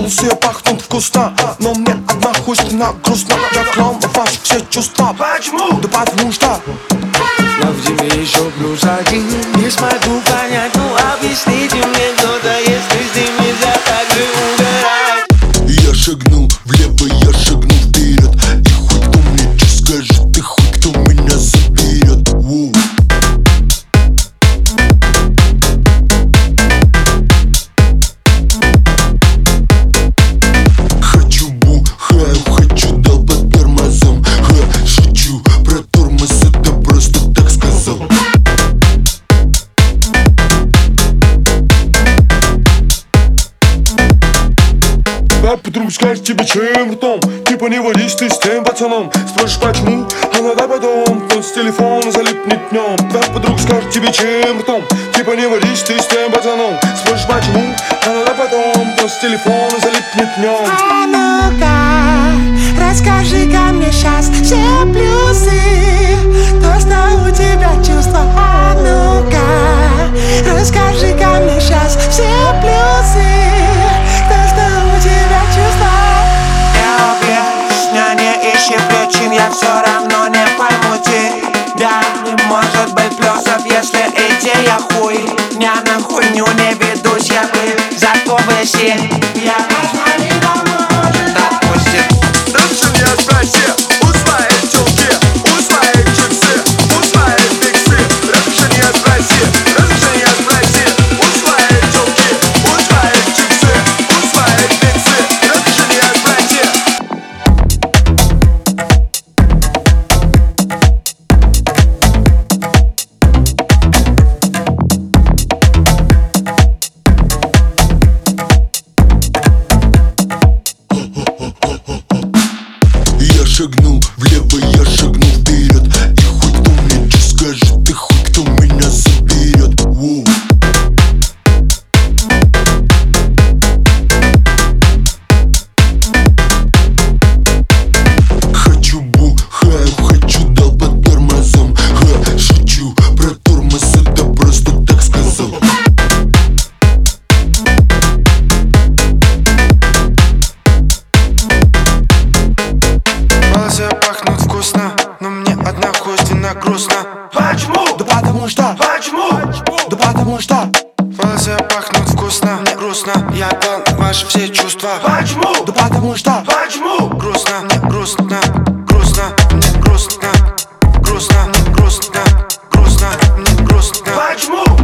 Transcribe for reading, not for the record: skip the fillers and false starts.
Волосы пахнут вкусно, но мне одна хуйня грустно. Я клон ваши все чувства. Почему? Да потому что я в тебе еще плюс один. Не смогу понять, ну объясните мне кто-то, если с ним нельзя так же угорать. Я шагнул влево, я шагнул вперед. И хоть кто мне что скажет, и хоть кто меня заберет. Хочу бухаю, хочу дал под тормозом. Шучу про тормоз, это просто так сказал. твоя подруга скажет тебе чем ртом. Типа не водись ты с тем пацаном. Спросишь почему, она да потом. Тот с телефона залипнет днем. Твоя подруга скажет тебе чем ртом. Типа не водись ты с тем пацаном. Спросишь почему, она да потом. Тот с телефона залипнет днем. А ну-ка, расскажи-ка мне сейчас все плюсы. То, что у тебя чувства. А ну-ка, расскажи-ка мне сейчас все плюсы. То, что у тебя чувства. Я объяснение ищу причин, я все равно не пойму тебя. Не может быть плюсов, если идея хуй. Я на хуйню не ведусь, я бы зато бы все. Я шагнул влево, я шагнул вперед. И хоть кто мне что скажет, и хоть кто меня заберет. Хочу бухаю, хочу дал под тормозом. Шучу про тормоз, это просто так сказал. волосы пахнут вкусно, но мне одна хуйственно грустно. Почему? Да потому что. Почему? Да потому что. Волосы пахнут вкусно, мне грустно. Я клон ваши все чувства. Почему? Да потому что. Почему? Грустно, мне грустно, грустно, мне грустно, грустно, мне грустно, грустно, мне грустно. Почему?